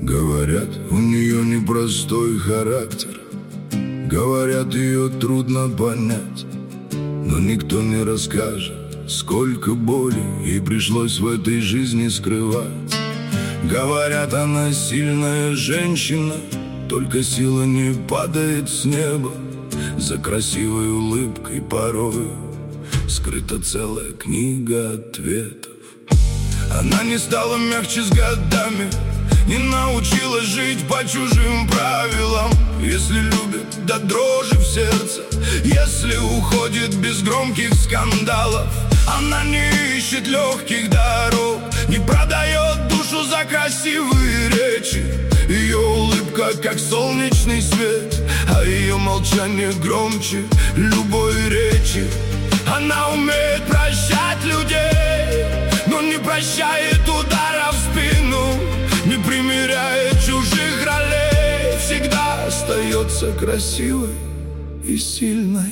Говорят, у нее непростой характер. Говорят, ее трудно понять. Но никто не расскажет, сколько боли ей пришлось в этой жизни скрывать. Говорят, она сильная женщина, только сила не падает с неба. За красивой улыбкой порою скрыта целая книга ответов. Она не стала мягче с годами, не научилась жить по чужим правилам. Если любит до дрожи в сердце, если уходит без громких скандалов. Она не ищет легких дорог, не продает душу за красивые речи. Ее улыбка как солнечный свет, а ее молчание громче любой речи. Она умеет прощать людей, но не прощает ударов в спину, не примеряет чужих ролей, всегда остается красивой и сильной.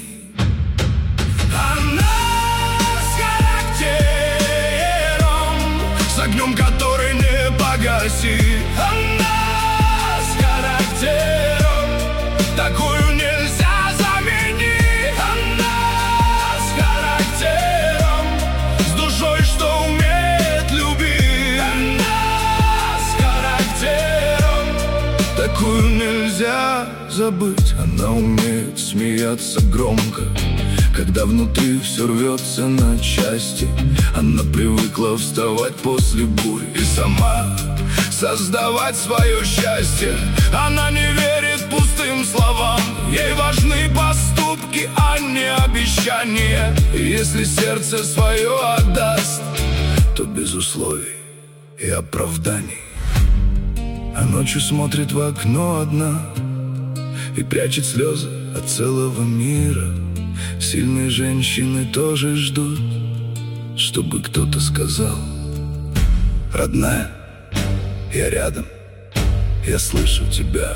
Она с характером, с огнем, который не погасит. Она с характером, такую нельзя заменить. Она с характером, с душой, что умеет любить. Она с характером, такую нельзя забыть. Она умеет смеяться громко, когда внутри все рвется на части. Она привыкла вставать после бури и сама создавать свое счастье. Она не верит пустым словам, ей важны поступки, а не обещания. И если сердце свое отдаст, то без условий и оправданий. А ночью смотрит в окно одна и прячет слезы от целого мира. Сильные женщины тоже ждут, чтобы кто-то сказал: родная, я рядом, я слышу тебя.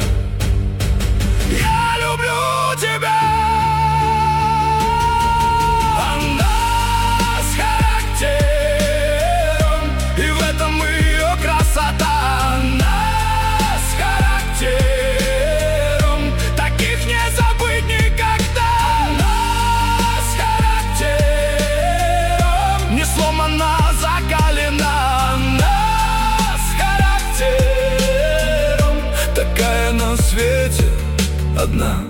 Я люблю тебя. Она с характером, и в этом ее красота. Она с характером, таких не забыть никогда. Она с характером, не сломана, закалена. Она с характером, такая на свете одна.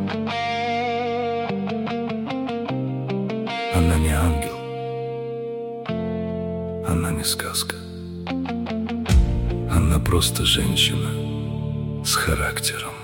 Она не ангел, она не сказка. Она просто женщина с характером.